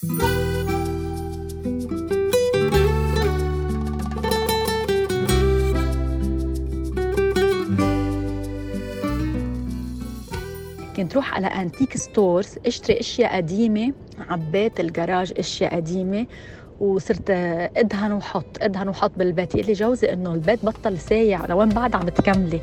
كنت روح على أنتيك ستورز اشتري اشياء قديمة، عبيت الجراج اشياء قديمة وصرت ادهن وحط بالبيت. يقول لي جوزي انه البيت بطل سايع، لوين بعد عم تكملي؟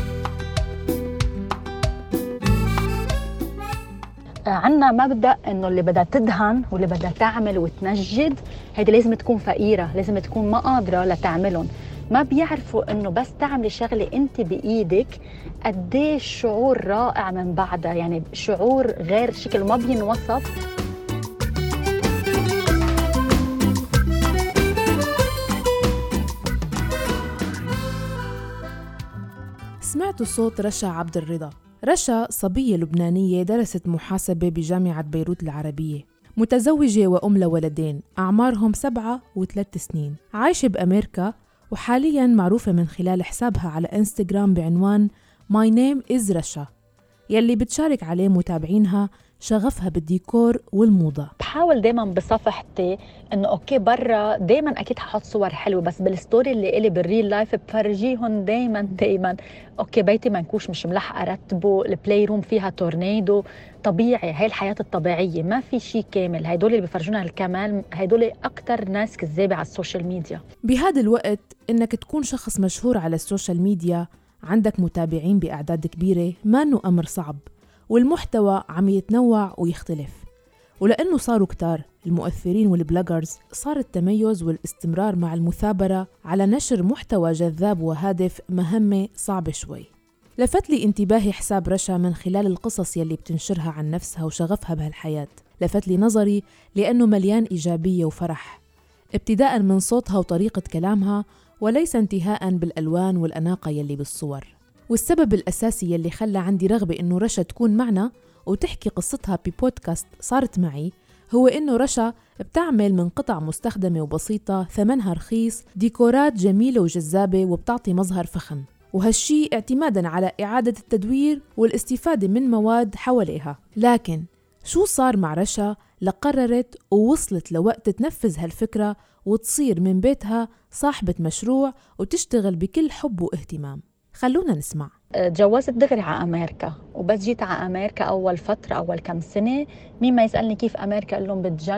عنا مبدأ انه اللي بدها تدهن واللي بدها تعمل وتنجد هيدي لازم تكون فقيرة، لازم تكون ما قادرة لتعملهم. ما بيعرفوا انه بس تعملي شغلة انت بايدك قديش شعور رائع من بعدها، يعني شعور غير شكل ما بينوصف. سمعتوا صوت رشا عبد الرضا. رشا صبية لبنانية درست محاسبة بجامعة بيروت العربية، متزوجة وأم لولدين أعمارهم 7 و3 سنين، عايشة بأمريكا وحالياً معروفة من خلال حسابها على إنستغرام بعنوان My name is رشا، يلي بتشارك عليه متابعينها شغفها بالديكور والموضة. بحاول دايما بصفحتي انه اوكي برا دايما اكيد ححط صور حلوه، بس بالستوري اللي إلي بالريل لايف بفرجيهم دايما اوكي بيتي منكوش مش ملحقه رتبه، البلاي روم فيها تورنيدو، طبيعي. هاي الحياه الطبيعيه، ما في شيء كامل. هيدول اللي بفرجونا الكمال هيدول اكتر ناس كذابه على السوشيال ميديا. بهذا الوقت انك تكون شخص مشهور على السوشيال ميديا، عندك متابعين باعداد كبيره، ما انه امر صعب، والمحتوى عم يتنوع ويختلف. ولأنه صاروا كتار المؤثرين والبلوجرز، صار التميز والاستمرار مع المثابرة على نشر محتوى جذاب وهادف مهمة صعبة شوي. لفت لي انتباهي حساب رشا من خلال القصص يلي بتنشرها عن نفسها وشغفها بهالحياة. لفت لي نظري لأنه مليان إيجابية وفرح، ابتداء من صوتها وطريقة كلامها، وليس انتهاء بالألوان والأناقة يلي بالصور. والسبب الأساسي يلي خلى عندي رغبة إنه رشا تكون معنا وتحكي قصتها ببودكاست صارت معي هو إنه رشا بتعمل من قطع مستخدمة وبسيطة ثمنها رخيص ديكورات جميلة وجذابة وبتعطي مظهر فخم، وهالشي اعتماداً على إعادة التدوير والاستفادة من مواد حواليها. لكن شو صار مع رشا لقررت ووصلت لوقت تنفذ هالفكرة وتصير من بيتها صاحبة مشروع وتشتغل بكل حب واهتمام؟ خلونا نسمع. تجوزت دغري على أمريكا، وبس جيت على أمريكا أول فترة أول كم سنة مين ما يسألني كيف أمريكا قل لهم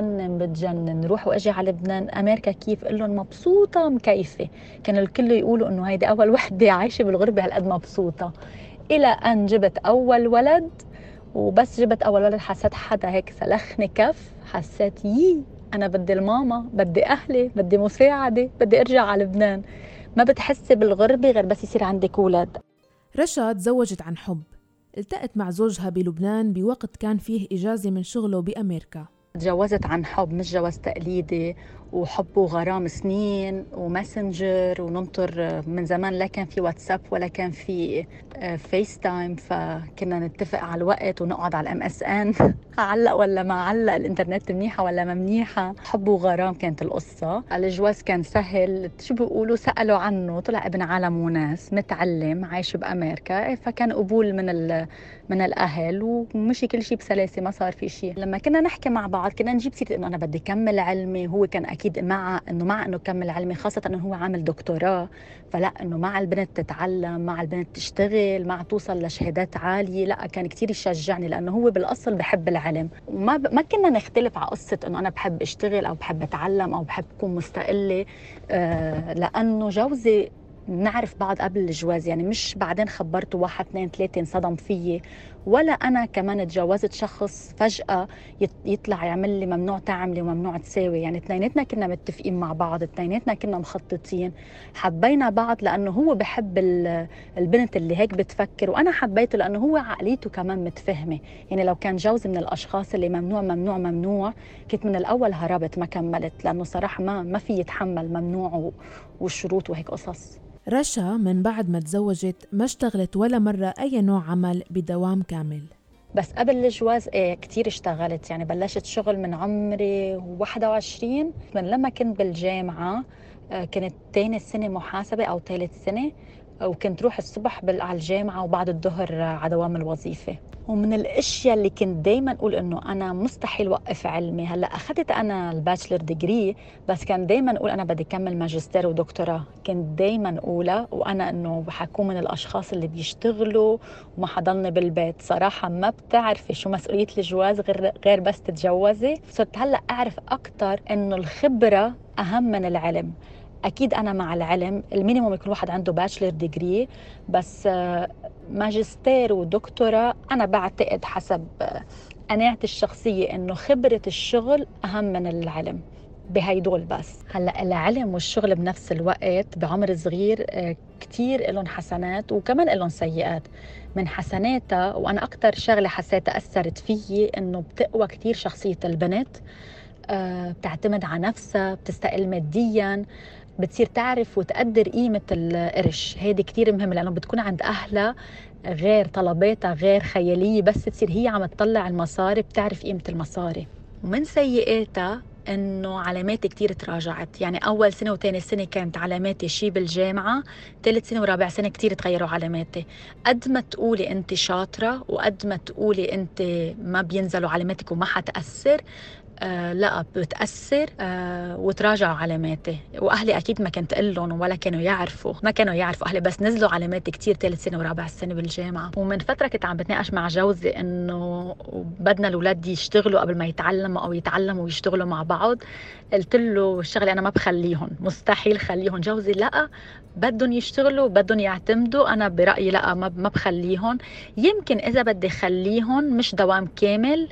بتجنن. روح وأجي على لبنان، أمريكا كيف قل لهم مبسوطة مكيفة. كان الكل يقولوا إنه هيدي أول وحدة عايشة بالغربة هالقد مبسوطة، إلى أن جبت أول ولد. وبس جبت أول ولد حسيت حدا هيك سلخني كف، حسيت أنا بدي الماما، بدي أهلي، بدي مساعدة، بدي أرجع على لبنان. ما بتحسي بالغربة غير بس يصير عندك أولاد. رشا تزوجت عن حب، التقت مع زوجها بلبنان بوقت كان فيه إجازة من شغله بأمريكا. تجوزت عن حب، مش جواز تقليدي، وحب وغرام سنين وماسنجر وننطر من زمان. لا كان في واتساب ولا كان في فيس تايم، فكنا نتفق على الوقت ونقعد على MSN علق ولا ما علق، الانترنت منيحة ولا ما منيحة. حب وغرام كانت القصة. الجواز كان سهل، شو بيقولوا سألوا عنه، طلع ابن عالم وناس، متعلم، عايش بأمريكا، فكان قبول من الأهل ومشي كل شيء بسلاسة، ما صار في شيء. لما كنا نحكي مع بعض كنا نجيب سيرة إنه أنا بدي كمل علمي، هو كان أكيد مع إنه كمل علمي، خاصة إنه هو عامل دكتوراه، فلا إنه مع البنت تتعلم، مع البنت تشتغل، مع توصل لشهادات عالية. لا كان كتير يشجعني لأنه هو بالأصل بحب العلم. ما كنا نختلف على قصة إنه أنا بحب أشتغل أو بحب أتعلم أو بحب أكون مستقلة، لأنه جوزي نعرف بعض قبل الجواز، يعني مش بعدين خبرته 1 2 3 انصدم فيي، ولا أنا كمان تجوزت شخص فجأة يطلع يعمل لي ممنوع تعملي وممنوع تساوي. يعني اثنيناتنا كنا متفقين مع بعض، اثنيناتنا كنا مخططين، حبينا بعض لأنه هو بحب البنت اللي هيك بتفكر، وأنا حبيته لأنه هو عقليته كمان متفهمة. يعني لو كان جوزي من الأشخاص اللي ممنوع ممنوع ممنوع كنت من الأول هربت ما كملت، لأنه صراحة ما في يتحمل ممنوع والشروط وهيك قصص. رشا من بعد ما تزوجت ما اشتغلت ولا مرة أي نوع عمل بدوام كامل، بس قبل الجواز كتير اشتغلت. يعني بلشت شغل من عمري 21، من لما كنت بالجامعة، كانت تاني سنة محاسبة أو ثالث سنة، وكنت روح الصبح على الجامعة وبعد الظهر على دوام الوظيفة. ومن الاشياء اللي كنت دايما اقول انه انا مستحيل وقف علمي. هلا اخذت انا الباتشلر ديجري، بس كان دايما اقول انا بدي اكمل ماجستير ودكتوراه. كنت دايما اقولها، وانا انه حكون من الاشخاص اللي بيشتغلوا وما حضلني بالبيت. صراحة ما بتعرفي شو مسؤولية الجواز غير بس تتجوزي. صرت هلا اعرف اكثر انه الخبرة اهم من العلم. اكيد انا مع العلم، المينيموم يكون واحد عنده باتشلر ديجري، بس ماجستير ودكتوراه أنا بعتقد حسب قناعتي الشخصية إنه خبرة الشغل أهم من العلم بهيدول. بس هلأ العلم والشغل بنفس الوقت بعمر صغير كتير إلهم حسنات وكمان إلهم سيئات. من حسناتها، وأنا أكتر شغلة حسيتها أثرت فيي، إنه بتقوى كتير شخصية البنت، بتعتمد على نفسها، بتستقل مادياً، بتصير تعرف وتقدر قيمة القرش. هيدي كتير مهم، لأنه بتكون عند أهلها غير طلباتها غير خيالية، بس تصير هي عم تطلع المصاري بتعرف قيمة المصاري. ومن سيئاتها إنه علاماتي كتير تراجعت. يعني أول سنة وتاني سنة كانت علاماتي شي بالجامعة، ثالث سنة ورابع سنة كتير تغيروا علاماتي. قد ما تقولي أنت شاطرة وقد ما تقولي أنت ما بينزلوا علاماتك وما حتأثر، لا بتأثر. وتراجعوا علاماتي. وأهلي أكيد ما كنت أقول لهم ولا كانوا يعرفوا، ما كانوا يعرفوا أهلي، بس نزلوا علاماتي كتير ثالث سنة ورابع سنة بالجامعة. ومن فترة كنت عم بتناقش مع جوزي إنه بدنا الأولاد يشتغلوا قبل ما يتعلموا أو يتعلموا ويشتغلوا مع بعض. قلت له الشغلة أنا ما بخليهم، مستحيل خليهم. جوزي لا، بدهم يشتغلوا، بدهم يعتمدوا. أنا برأيي لا، ما بخليهم. يمكن إذا بدي خليهم مش دوام كامل،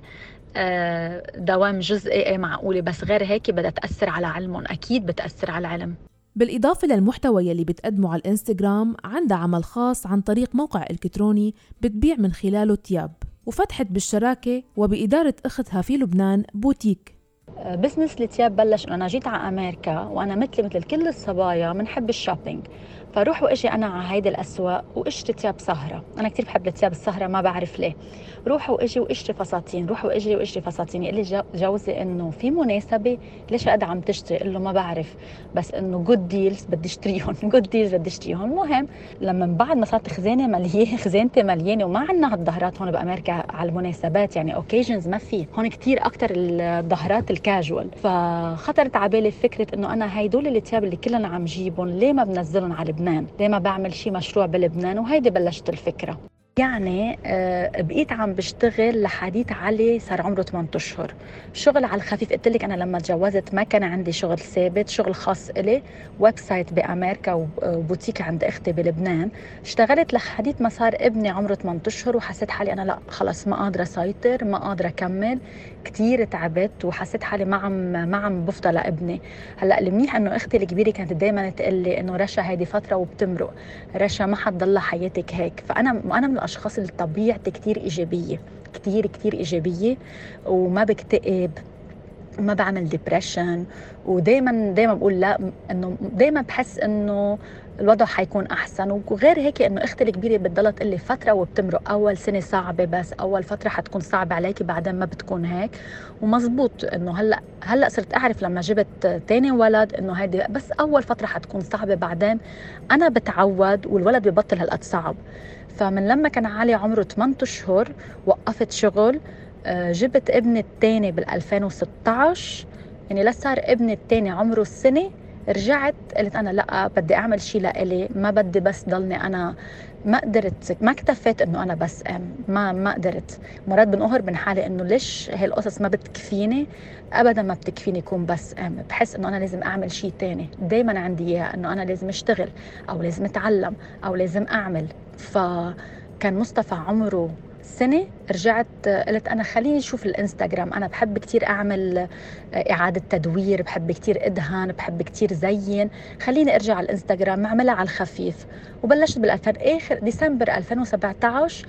دوام جزئي معقولة، بس غير هيك بدها تأثر على علمهم. أكيد بتأثر على العلم. بالإضافة للمحتوى يلي بتقدمه على الإنستغرام، عندها عمل خاص عن طريق موقع إلكتروني بتبيع من خلاله تياب، وفتحت بالشراكة وبإدارة أختها في لبنان بوتيك. بزنس التياب بلش انه انا جيت على امريكا، وانا مثل كل الصبايا بنحب الشوبينج. فروح واجي انا على هيدي الاسواق واشتري تياب سهره. انا كثير بحب التياب السهره، ما بعرف ليه. روح واجي واشتري فساتين، روح واجي واشتري فساتين. يقول لي جوزي انه في مناسبه، ليش قاعده عم تشتري؟ قل له ما بعرف، بس انه جود ديلز بدي اشتريهم، جود ديلز بدي اشتريهم. المهم لما من بعد ما صارت خزانه مليانه، خزانتي مليانه، وما عندنا هالظهرات هون بامريكا على المناسبات، يعني اوكيجنز ما في هون، كثير اكثر الظهرات الكاجوال. فخطرت على بالي فكره انه انا هيدول التياب اللي كلنا عم جيبهم، ليه ما بنزلهم على لبنان؟ ليه ما بعمل شيء مشروع بلبنان؟ وهيدي بلشت الفكره. يعني بقيت عم بشتغل لحديت علي صار عمره 8 أشهر. شغل على الخفيف. قلت لك أنا لما تجوزت ما كان عندي شغل ثابت، شغل خاص إلي، ويب سايت بأمريكا وبوتيك عند أختي بلبنان. اشتغلت لحديت ما صار ابني عمره 8 أشهر، وحسيت حالي أنا لا خلص ما قادرة أسيطر، ما قادرة أكمل. كتير تعبت وحسيت حالي ما عم بفضى لابني. هلا المنيح انه اختي الكبيره كانت دائما تقول لي انه رشا هيدي فتره وبتمرق، رشا ما حتضل حياتك هيك. فانا من الاشخاص اللي طبيعتي كتير ايجابيه، كتير ايجابيه، وما بكتئب وما بعمل ديبريشن. ودايما بقول لا، انه دايما بحس انه الوضع حيكون احسن. وغير هيك انه اختي الكبيره بتضل تقول لي فتره وبتمرق، اول سنه صعبه، بس اول فتره حتكون صعبه عليكي، بعدين ما بتكون هيك. ومزبوط انه هلا صرت اعرف لما جبت تاني ولد انه هيدي بس اول فتره حتكون صعبه، بعدين انا بتعود والولد ببطل هالقد صعب. فمن لما كان علي عمره 8 أشهر وقفت شغل. جبت ابني الثاني بال2016، يعني لصار ابني الثاني عمره السنة. رجعت قلت أنا لا، بدي أعمل شيء لإلي، ما بدي بس ضلني أنا. ما قدرت، ما اكتفيت إنه أنا بس ما قدرت. مرات بنقهر من حالي إنه ليش هالقصص ما بتكفيني. أبدا ما بتكفيني يكون بس بحس إنه أنا لازم أعمل شيء تاني. دايما عندي إياها إنه أنا لازم أشتغل أو لازم أتعلم أو لازم أعمل. فكان مصطفى عمره سنة، رجعت قلت أنا خليني أشوف الإنستغرام. أنا بحب كتير أعمل إعادة تدوير، بحب كتير أدهن، بحب كتير زين. خليني أرجع على الإنستغرام أعملها على الخفيف. وبلشت آخر ديسمبر 2017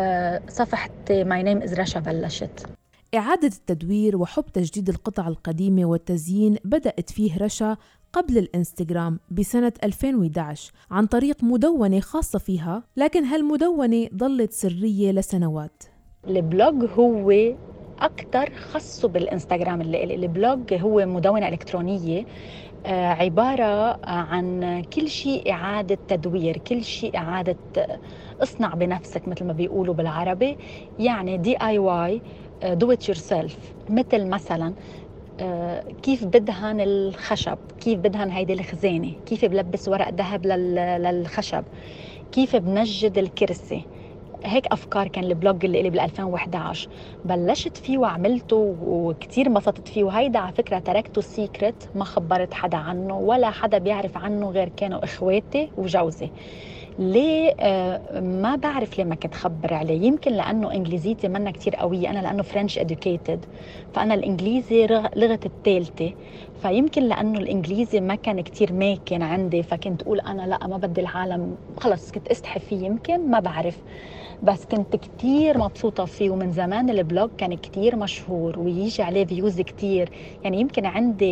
صفحة My Name is Rasha بلشت. إعادة التدوير وحب تجديد القطع القديمة والتزيين بدأت فيه رشا قبل الإنستغرام بسنة 2011 عن طريق مدونة خاصة فيها، لكن هالمدونة ظلت سرية لسنوات. البلوج هو أكتر خصه بالإنستغرام. اللي البلوج هو مدونة إلكترونية، عبارة عن كل شيء إعادة تدوير، كل شيء إعادة اصنع بنفسك مثل ما بيقولوا بالعربي، يعني DIY do it yourself. مثل مثلا كيف بدهن الخشب، كيف بدهن هيدي الخزانة، كيف بلبس ورق ذهب للخشب، كيف بنجد الكرسي. هيك أفكار كان البلوج اللي بال2011 بلشت فيه وعملته وكتير انبسطت فيه. وهيدا على فكرة تركته سيكرت، ما خبرت حدا عنه ولا حدا بيعرف عنه غير كانوا إخواتي وجوزي. ليه؟ ما بعرف ليه ما كنت خبر عليه. يمكن لأنه إنجليزيتي منا كتير قوية، أنا لأنه فرنش educated، فأنا الإنجليزي لغة الثالثة، فيمكن لأنه الإنجليزي ما كان كتير ماكن عندي، فكنت أقول أنا لا، ما بدي العالم، خلص كنت استحي فيه، يمكن ما بعرف، بس كنت كتير مبسوطة فيه. ومن زمان البلوج كان كتير مشهور ويجي عليه فيوز كتير، يعني يمكن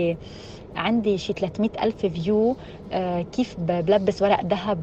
عندي شي 300 ألف فيو. كيف بلبس ورق ذهب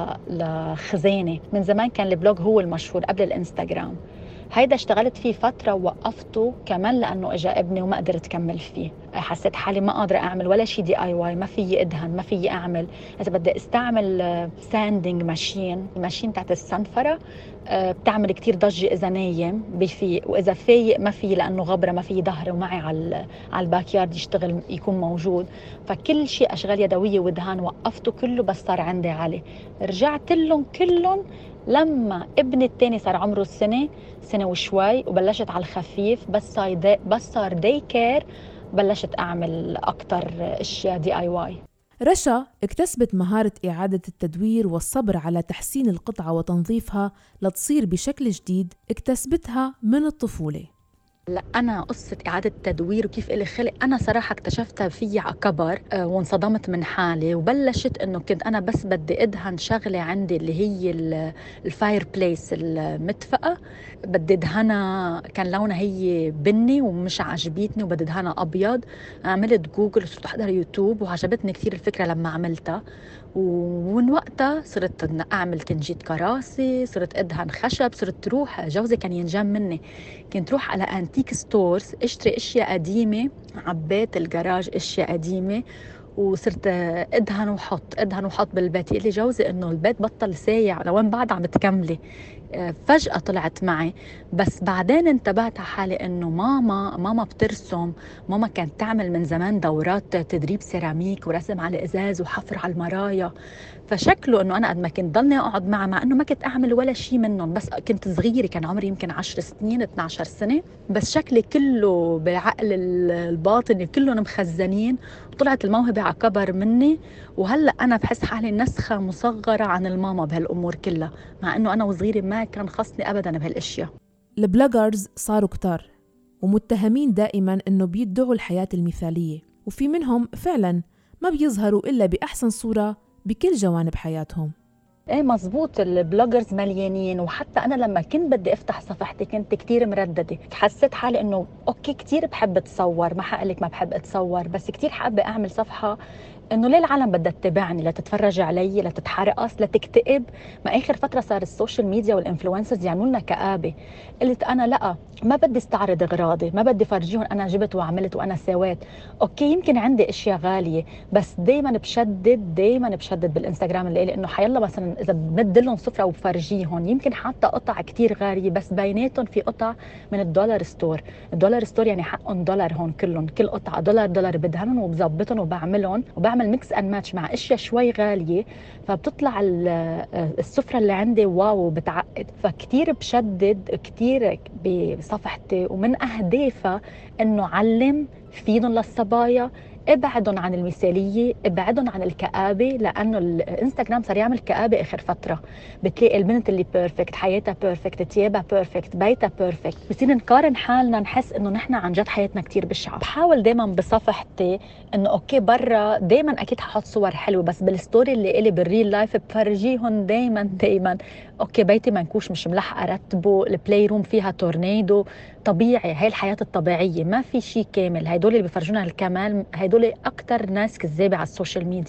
لخزانة. من زمان كان البلوج هو المشهور قبل الانستغرام. هيدا اشتغلت فيه فترة ووقفته كمان لأنه إجا ابني وما قدرت كمل فيه. حسيت حالي ما قادرة أعمل ولا شي DIY، ما فيي أدهن، ما فيي أعمل. إذا بدي استعمل ساندينج ماشين تاعت السنفرة، بتعمل كتير ضجة إذا نايم بفيق، وإذا فايق ما في، لأنه غبرة ما في ظهر ومعي على الباك يارد يشتغل يكون موجود. فكل شيء أشغال يدوية ودهان وقفته كله، بس صار عندي علي. رجعت لهم كلهم لما ابني التاني صار عمره سنة وشوي، وبلشت على الخفيف، بس صار داي كير، بلشت أعمل أكتر أشياء DIY. رشا اكتسبت مهارة إعادة التدوير والصبر على تحسين القطعة وتنظيفها لتصير بشكل جديد، اكتسبتها من الطفولة. لا، أنا قصة إعادة التدوير وكيف إلي خلق أنا صراحة اكتشفتها في على كبر، وانصدمت من حالي. وبلشت إنه كنت أنا بس بدي أدهن شغلة عندي اللي هي الفاير بليس، المدفأة، بدي أدهنها، كان لونها هي بني ومش عجبتني وبدي أدهنها أبيض. عملت جوجل وصرت أحضر يوتيوب وعجبتني كثير الفكرة لما عملتها. ومن وقتها صرت أعمل تنجيد كراسي، صرت أدهن خشب، صرت روح، جوزي كان ينجم مني، كنت روح على أنتيك ستورز اشتري اشياء قديمة، عبيت الجراج اشياء قديمة، وصرت ادهن وحط بالبيت. يقول لي جوزي انه البيت بطل سايع، لوين بعد عم تكملي؟ فجأة طلعت معي. بس بعدين انتبهت على حالي انه ماما بترسم، ماما كانت تعمل من زمان دورات تدريب سيراميك ورسم على ازاز وحفر على المرايا. فشكله انه انا قد ما كنت ضلني اقعد معها، مع انه ما كنت اعمل ولا شيء منهم، بس كنت صغيره، كان عمري يمكن 10 سنين 12 سنه، بس شكلي كله بعقل الباطني كلهم مخزنين. وطلعت الموهبه على كبر مني، وهلا انا بحس حالي نسخه مصغره عن الماما بهالامور كلها، مع انه انا وصغيره ما كان خصني ابدا بهالاشياء. البلوجرز صاروا كتار ومتهمين دائما انه بيدعوا الحياه المثاليه، وفي منهم فعلا ما بيظهروا الا باحسن صوره بكل جوانب حياتهم. ايه مزبوط، البلوجرز مليانين. وحتى انا لما كنت بدي افتح صفحتي كنت كتير مردده، حسيت حالي انه اوكي كتير بحب اتصور، ما حقلك ما بحب اتصور، بس كتير حابه اعمل صفحه انه ليه العالم بدها تتابعني، لتتفرج علي، لتتحرقص، لتكتئب. ما اخر فتره صار السوشيال ميديا والانفلونسرز يعملوا لنا كآبه. قلت انا لا، ما بدي استعرض اغراضي، ما بدي فرجيهم انا جبت وعملت وانا سويت. اوكي يمكن عندي اشياء غاليه، بس دائما بشدد بالانستغرام اللي لانه حيلا مثلا اذا بمد لهم سفره وبفرجيهم، يمكن حتى قطع كتير غاليه، بس بيناتهم في قطع من الدولار ستور. الدولار ستور يعني حقهم دولار، هون كلهم كل قطعه دولار بدهنهم وبظبطهم وبعمل ميكس اند ماتش مع اشياء شوي غاليه، فبتطلع السفره اللي عندي واو بتعقد. فكتير بشدد كتير بصفحتي، ومن اهدافها انه علم، فيدهم للصبايا، ابعدهم عن المثاليه، ابعدهم عن الكآبه، لانه الانستغرام صار يعمل كآبه اخر فتره. بتلاقي البنت اللي بيرفكت، حياتها بيرفكت، تيابها بيرفكت، بيتها بيرفكت، بصير نقارن حالنا، نحس انه نحن عن جد حياتنا كتير بشعه. بحاول دائما بصفحتي انه اوكي برا دائما اكيد ححط صور حلوه، بس بالستوري اللي الي بالريل لايف بفرجيهم دائما اوكي بيتي منكوش مش ملحقه رتبه، البلاي روم فيها تورنيدو، طبيعي، هاي الحياه الطبيعيه، ما في شيء كامل. هدول اللي بفرجونا الكمال هدول اكتر ناس كذابه على السوشيال ميديا.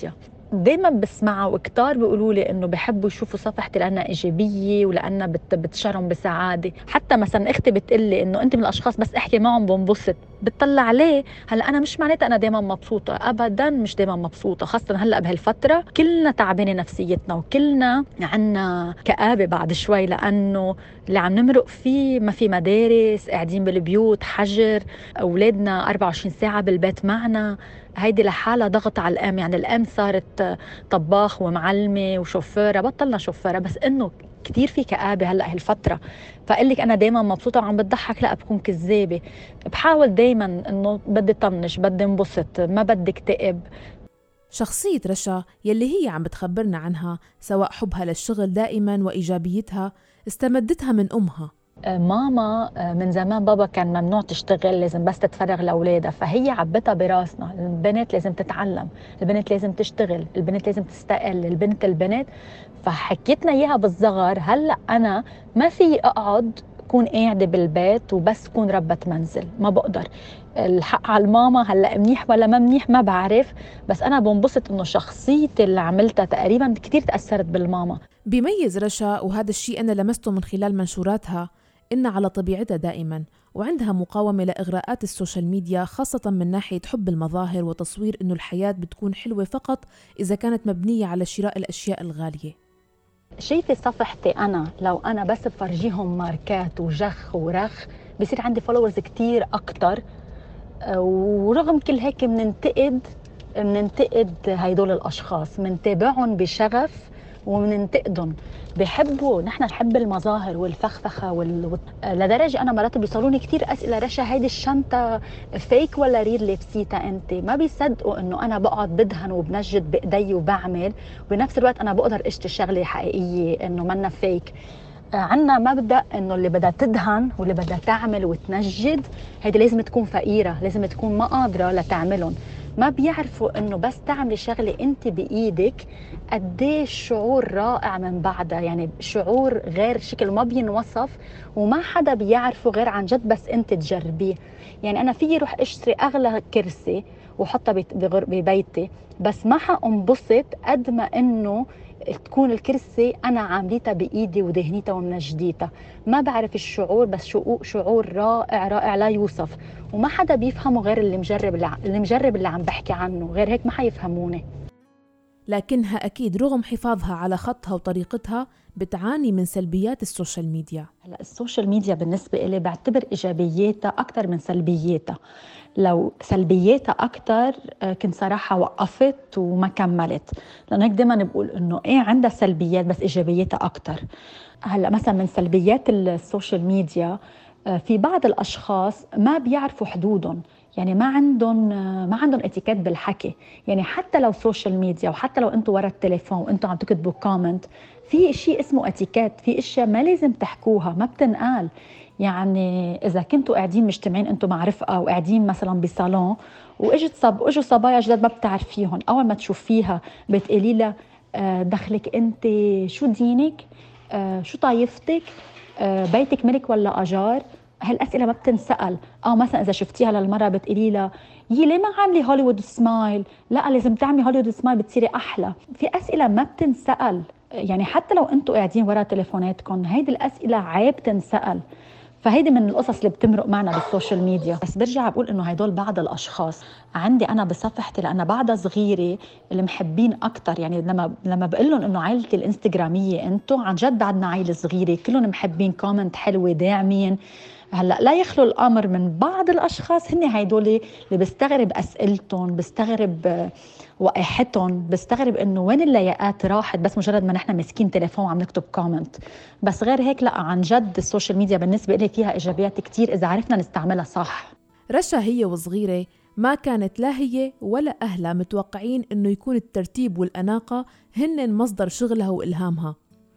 دايما بسمعها وكتار بيقولوا لي انه بحبوا يشوفوا صفحتي لانها ايجابيه ولانها بتشعرهم بسعاده. حتى مثلا اختي بتقلي انه انت من الاشخاص بس احكي معهم بنبسط. بتطلع عليه هلا انا مش معناتها انا دايما مبسوطه، ابدا مش دايما مبسوطه، خاصه هلا بهالفتره كلنا تعبانه نفسيتنا وكلنا عنا كآبه بعد شوي، لانه اللي عم نمرق فيه ما في مدارس، قاعدين بالبيوت، حجر، اولادنا 24 ساعه بالبيت معنا. هيدي لحالها ضغط على الام، يعني الام صارت طباخ ومعلمه وشوفيره، بطلنا شوفيره، بس انه كتير في كآبة هلأ هالفترة. فقلك أنا دايما مبسوطة وعم بتضحك، لا بكون كذابة. بحاول دايما إنه بدي طنش، بدي انبسط، ما بدي اكتئب. شخصية رشا يلي هي عم بتخبرنا عنها، سواء حبها للشغل دائما وإيجابيتها، استمدتها من أمها. ماما من زمان بابا كان ممنوع تشتغل، لازم بس تتفرغ لأولادها، فهي عبتها براسنا البنت لازم تتعلم، البنت لازم تشتغل، البنت لازم تستقل، البنت. فحكيتنا إياها بالصغر. هلأ أنا ما في أقعد كون قاعدة بالبيت وبس كون ربة منزل، ما بقدر. الحق على الماما، هلأ منيح ولا ما منيح ما بعرف، بس أنا بنبسط إنه شخصيتي اللي عملتها تقريبا كتير تأثرت بالماما. بيميز رشا، وهذا الشيء أنا لمسته من خلال منشوراتها، إنها على طبيعتها دائما، وعندها مقاومة لإغراءات السوشيال ميديا، خاصة من ناحية حب المظاهر وتصوير إنه الحياة بتكون حلوة فقط إذا كانت مبنية على شراء الأشياء الغالية. شايفة صفحتي أنا لو أنا بس بفرجيهم ماركات وجخ ورخ بصير عندي فولورز كتير أكتر. ورغم كل هيك مننتقد هيدول الأشخاص، منتابعهم بشغف ومننتقدهم. بحبوا، نحن نحب المظاهر والفخفخة لدرجة أنا مرات بيصلوني كتير أسئلة: رشا هيدي الشنطة فيك ولا ريل لبسيتها أنت؟ ما بيصدقوا إنه أنا بقعد بدهن وبنجد بإيدي وبعمل، وبنفس الوقت أنا بقدر أشتري شغلة حقيقية إنه منا فيك. عنا مبدأ إنه اللي بدها تدهن واللي بدها تعمل وتنجد هيدي لازم تكون فقيرة، لازم تكون ما قادرة لتعملهم. ما بيعرفوا إنه بس تعملي شغلة أنت بإيدك قديش شعور رائع من بعدها، يعني شعور غير شكل ما بينوصف، وما حدا بيعرفه غير عن جد بس أنت تجربيه. يعني أنا فيي روح أشتري أغلى كرسي وحطها ببيتي، بس ما حأنبسط قد ما إنه تكون الكرسي أنا عامليتها بإيدي ودهنيتها ومنجديتها. ما بعرف الشعور، بس شعور رائع رائع لا يوصف، وما حدا بيفهمه غير اللي مجرب اللي عم بحكي عنه، غير هيك ما حيفهموني. لكنها أكيد رغم حفاظها على خطها وطريقتها بتعاني من سلبيات السوشيال ميديا. هلا السوشيال ميديا بالنسبة إلي بعتبر إيجابياتها أكتر من سلبياتها. لو سلبياتها أكتر كنت صراحة وقفت وما كملت، لأنه هيك دايما بقول إنه إيه عندها سلبيات بس إيجابياتها أكتر. هلا مثلا من سلبيات السوشيال ميديا في بعض الأشخاص ما بيعرفوا حدودهم، يعني ما عندهم اتيكيت بالحكي. يعني حتى لو سوشيال ميديا وحتى لو انتم ورا التليفون وانتم عم تكتبوا كومنت، في شيء اسمه اتيكيت، في اشياء ما لازم تحكوها، ما بتنقال. يعني اذا كنتوا قاعدين مجتمعين انتم مع رفقه وقاعدين مثلا بصالون واجوا صبايا جداد ما بتعرفيهم، اول ما تشوفيها بتقولي لها دخلك انت، شو دينك، شو طايفتك، بيتك ملك ولا اجار. هالاسئله ما بتنسال. او مثلا اذا شفتيها للمره بتقولي لها ليه ما عاملي هوليوود سمايل؟ لا لازم تعملي هوليوود سمايل بتصيري احلى. في اسئله ما بتنسال، يعني حتى لو انتم قاعدين ورا تليفوناتكم هيدي الاسئله عيب تنسال. فهيدي من القصص اللي بتمرق معنا بالسوشيال ميديا. بس برجع بقول انه هدول بعض الاشخاص عندي انا بصفحتي، لان بعدها صغيره اللي محبين اكثر. يعني لما بقول لهم انه عائلتي الانستغراميه انتم عن جد بعدنا عائله صغيره، كلهم محبين، كومنت حلوه، داعمين. هلا لا يخلو الامر من بعض الاشخاص هن هيدول اللي بستغرب اسئلتهم، بستغرب وقاحتهم، بستغرب انه وين اللياقات راحت بس مجرد ما نحن ماسكين تليفون وعم نكتب كومنت. بس غير هيك لا، عن جد السوشيال ميديا بالنسبه لي فيها ايجابيات كتير اذا عرفنا نستعملها صح. رشا هي وصغيره ما كانت لا هي ولا اهلها متوقعين انه يكون الترتيب والاناقه هن مصدر شغلها والهامها،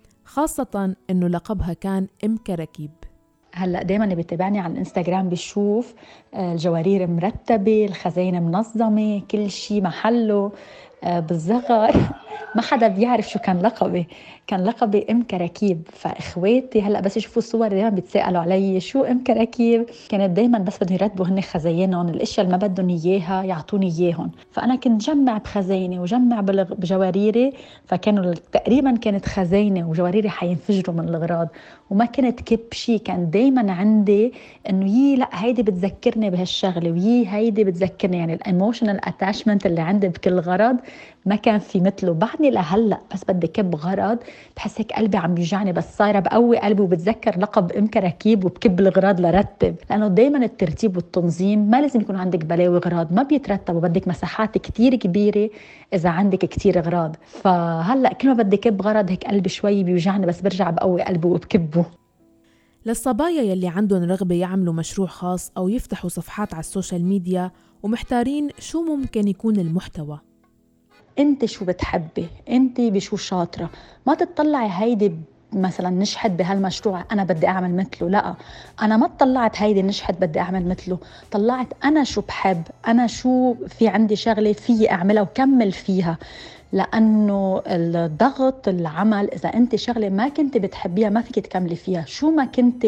خاصه انه لقبها كان ام كراكيب. هلا دائما اللي بيتابعني على الانستغرام بيشوف الجوارير مرتبه، الخزاين منظمه، كل شيء محله. بالصغر ما حدا بيعرف شو كان لقبي. كان لقبي ام كراكيب. فاخواتي هلا بس يشوفوا الصور دائما بيتسالوا علي شو ام كراكيب. كانت دائما بس بدهم يرتبوا هن خزاينهم، الاشياء اللي ما بدهم اياها يعطوني اياهم، فانا كنت جمع بخزايني وجمع بجواريري. فكانوا تقريبا كانت خزايني وجواريري حينفجروا من الاغراض، وما كنت كب شيء. كان دائما عندي انه لا هيدي بتذكرني بهالشغله، هيدي بتذكرني. يعني الايموشنال اتاشمنت اللي عندي بكل غرض ما كان في مثله. بعدني لهلا بس بدي كب غرض بحس هيك قلبي عم يوجعني، بس صايره بقوي قلبي وبتذكر لقب ام كراكيب وبكب الغراض لرتب. لانه دائما الترتيب والتنظيم ما لازم يكون عندك بلاوي غراض، ما بيترتبوا، بدك مساحات كتير كبيره اذا عندك كتير غراض. فهلا كل ما بدي كب غرض هيك قلبي شوي بيوجعني، بس برجع بقوي قلبي وبكبه. للصبايا يلي عندهم رغبة يعملوا مشروع خاص أو يفتحوا صفحات على السوشيال ميديا ومحتارين شو ممكن يكون المحتوى، انت شو بتحبي؟ انت بشو شاطرة؟ ما تطلعي هيدي مثلا نجحت بهالمشروع انا بدي اعمل مثله. لا، انا ما طلعت هيدي نجحت بدي اعمل مثله، طلعت انا شو بحب، انا شو في عندي شغلة في اعملها وكمل فيها. لانه الضغط العمل اذا انت شغلة ما كنت بتحبيها ما فيك تكملي فيها. شو ما كنت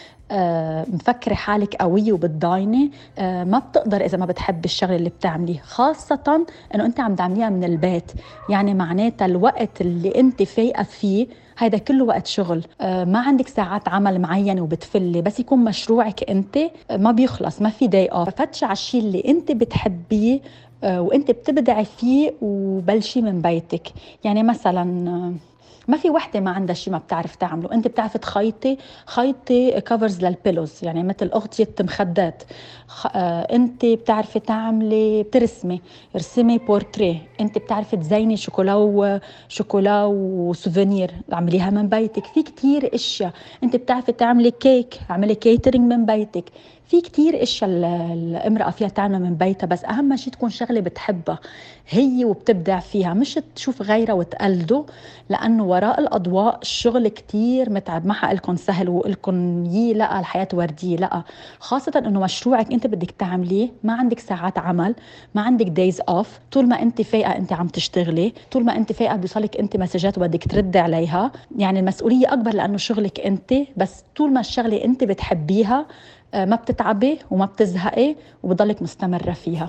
مفكرة حالك قوية وبتضايني ما بتقدر إذا ما بتحب الشغل اللي بتعمليه، خاصة إنه أنت عم تعمليها من البيت. يعني معناتها الوقت اللي أنت فايقة فيه هيدا كله وقت شغل، ما عندك ساعات عمل معينة وبتفلي. بس يكون مشروعك أنت ما بيخلص، ما في داي أوف. فتشي على الشيء اللي أنت بتحبيه وأنت بتبدعي فيه وبلشي من بيتك. يعني مثلا ما في وحده ما عندها شيء ما بتعرف تعمله. انت بتعرف خيطي كفرز للبيلوز، يعني مثل اغطيه مخدات. انت بتعرفي تعملي ارسمي بورتريه. انت بتعرفي تزيني شوكولا وسوفينير، اعمليها من بيتك. في كتير اشياء. انت بتعرفي تعملي كيك، اعملي كيترينج من بيتك. في كتير اشياء الامرأة فيها تعمل من بيتها، بس اهم شيء تكون شغلة بتحبها هي وبتبدع فيها، مش تشوف غيرها وتقلده. لانه وراء الاضواء الشغل كتير متعب. ما حقلكن سهل وقلكن لا الحياة وردية، لا. خاصة انه مشروعك انت بدك تعمليه، ما عندك ساعات عمل، ما عندك دايز اوف. طول ما انت فايقة انت عم تشتغلي، طول ما انت فايقة بيوصلك انت مسجات وبدك تردي عليها. يعني المسؤولية اكبر لانه شغلك انت. بس طول ما الشغلة انت بتحبيها ما بتتعبي وما بتزهقي وبضلك مستمرة فيها.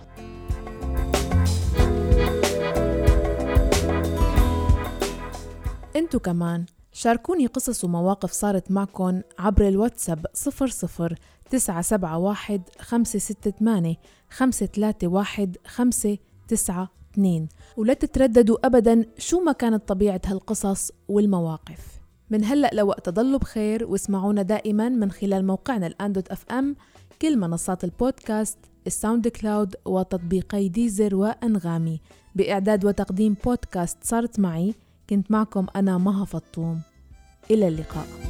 انتو كمان شاركوني قصص ومواقف صارت معكن عبر الواتساب 00971 568 531 592، ولا تترددوا أبداً شو ما كانت طبيعة هالقصص والمواقف. من هلأ لوقت ضلوا بخير، واسمعونا دائماً من خلال موقعنا الآن.fm، كل منصات البودكاست، الساوند كلاود، وتطبيقي ديزر وأنغامي. بإعداد وتقديم بودكاست صارت معي كنت معكم أنا مها فطوم. إلى اللقاء.